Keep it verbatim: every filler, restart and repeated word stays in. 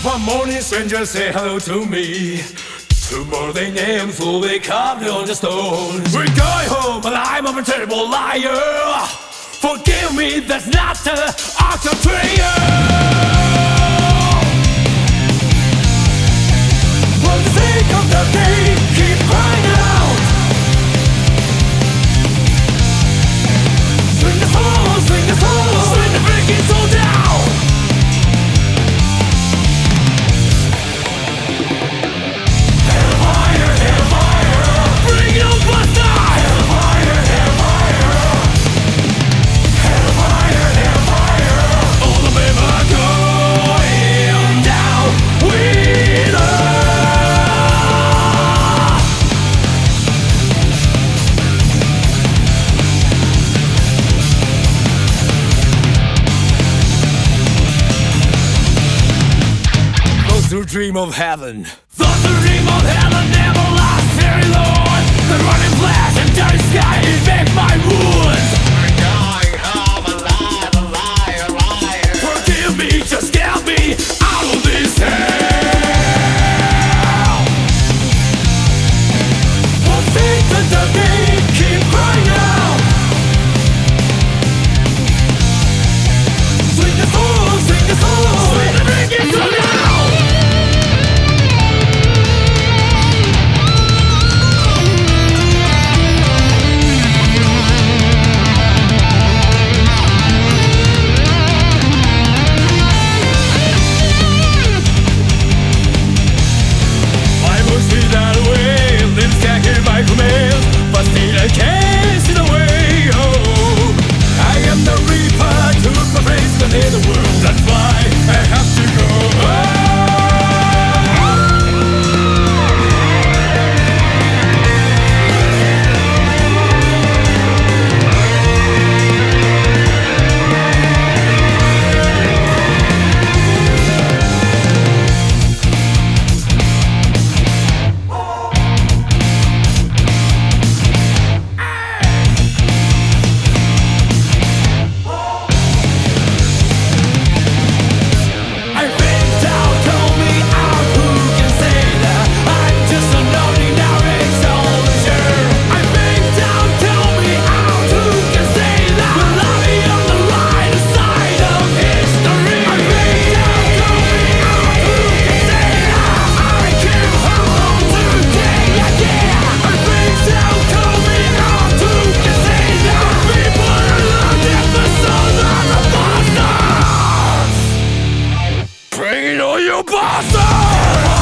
One morning strangers say hello to me. Tomorrow they name will be carved on the stone. We're going home and I'm a terrible liar. Forgive me, that's not the act of prayer. For the sake of the day, keep crying out. Swing the soul, swing the soul, swing the freaking soul down. Hellfire, hellfire, bring it on, buster. Hellfire, hellfire, hellfire, hellfire. All the men are going down with us. Those who dream of heaven, those who dream of heaven never last very long. The running flash and dirty sky infect my wounds. We're going home alive, alive, alive. Forgive me, just get me out of this hell. For faith and the day, keep crying out. Swing the soul, swing the soul, swing the freaking soul now. I must be that way, lives stacking my commands, but still I can't see the way home. I am the reaper, took my place in the world, that's why I have to go home. I think down, tell me out, who can say that I'm just an ordinary soldier. I think down, tell me out, who can say that will I be on the right side of history. I think down, tell me out, who can say that I can hold on today again. I think down, tell me out, who can say that people are looking for souls of the bastards. Bring it on, you bastards!